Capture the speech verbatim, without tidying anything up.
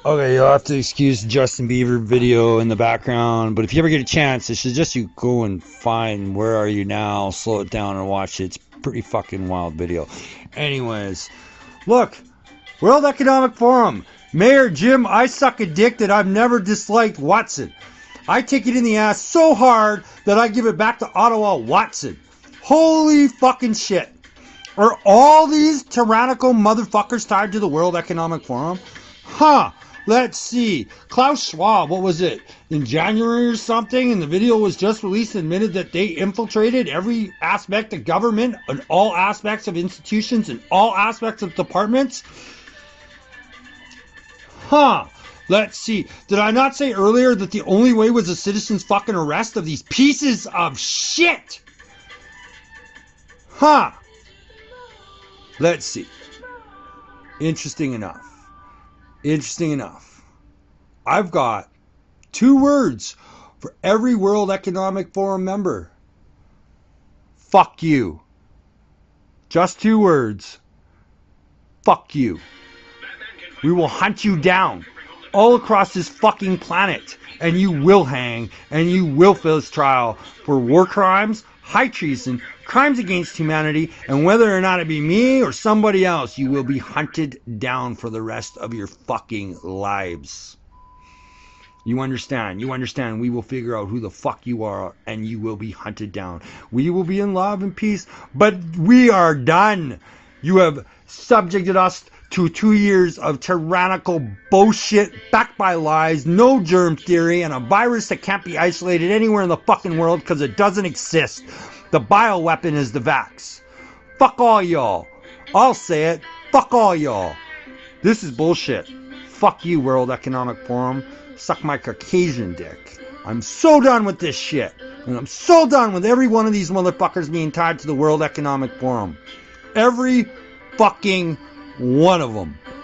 Okay, you'll have to excuse Justin Bieber video in the background, but if you ever get a chance, I suggest you go and find Where Are You Now, slow it down and watch it. It's a pretty fucking wild video. Anyways, look, World Economic Forum, Mayor Jim, I suck a dick that I've never disliked Watson. I take it in the ass so hard that I give it back to Ottawa Watson. Holy fucking shit. Are all these tyrannical motherfuckers tied to the World Economic Forum? Huh. Let's see. Klaus Schwab, what was it? In January or something, and the video was just released and admitted that they infiltrated every aspect of government and all aspects of institutions and all aspects of departments? Huh. Let's see. Did I not say earlier that the only way was a citizen's fucking arrest of these pieces of shit? Huh. Let's see. Interesting enough. Interesting enough. I've got two words for every World Economic Forum member. Fuck you. Just two words. Fuck you. We will hunt you down all across this fucking planet, and you will hang, and you will face trial for war crimes, high treason, crimes against humanity, and whether or not it be me or somebody else, you will be hunted down for the rest of your fucking lives. You understand? You understand? We will figure out who the fuck you are, and you will be hunted down. We will be in love and peace, but we are done. You have subjected us to two years of tyrannical bullshit backed by lies, no germ theory, and a virus that can't be isolated anywhere in the fucking world because it doesn't exist. The bioweapon is the vax. Fuck all y'all. I'll say it. Fuck all y'all. This is bullshit. Fuck you, World Economic Forum. Suck my Caucasian dick. I'm so done with this shit. And I'm so done with every one of these motherfuckers being tied to the World Economic Forum. Every fucking one of them.